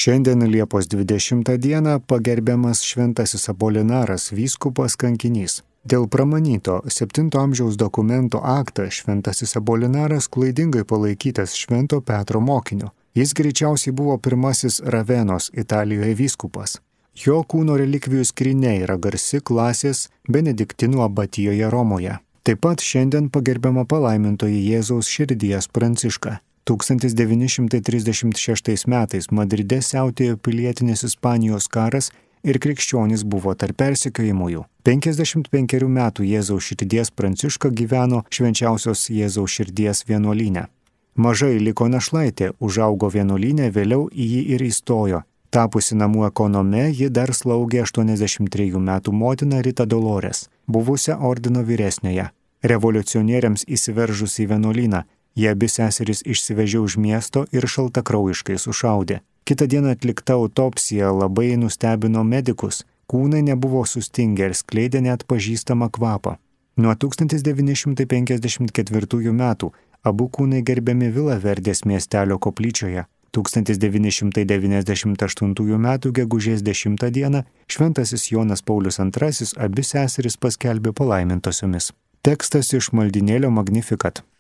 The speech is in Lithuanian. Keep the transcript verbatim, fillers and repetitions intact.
Šiandien Liepos dvidešimtą dieną pagerbiamas šventasis Apolinaras, vyskupas kankinys. Dėl pramanyto septinto amžiaus dokumento aktą šventasis Apolinaras klaidingai palaikytas Švento Petro mokiniu. Jis greičiausiai buvo pirmasis Ravenos Italijoje vyskupas. Jo kūno relikvijų skrynia yra garsi klasės Benediktinų abatijoje Romoje. Taip pat šiandien pagerbiama palaimintoji Jėzaus širdies Pranciška. tūkstantis devyni šimtai trisdešimt šeštais metais Madride siautėjo pilietinis Ispanijos karas ir krikščionys buvo tarp persekiojimųjų. penkiasdešimt penkerių metų Jėzaus širdies Pranciška gyveno Švenčiausios Jėzaus širdies vienuolyne. Mažai liko našlaitė, užaugo vienuolyne, vėliau į jį ir įstojo. Tapusi namų ekonome, ji dar slaugė aštuoniasdešimt trejų metų motiną Ritą Dolores, buvusią ordino vyresnėje. Revoliucionieriams įsiveržus į vienuolyną, jie abi seserys išsivežė už miesto ir šaltakraujiškai sušaudė. Kitą dieną atlikta autopsija labai nustebino medikus. Kūnai nebuvo sustingę ir skleidė net pažįstamą kvapą. Nuo tūkstantis devyni šimtai penkiasdešimt ketvirtųjų metų abu kūnai gerbiami Vilaverdės miestelio koplyčioje. tūkstantis devyni šimtai devyniasdešimt aštuntųjų metų gegužės dešimtą dieną šventasis Jonas Paulius antrasis abi seseris paskelbė palaimintosiomis. Tekstas iš maldynėlio Magnificat.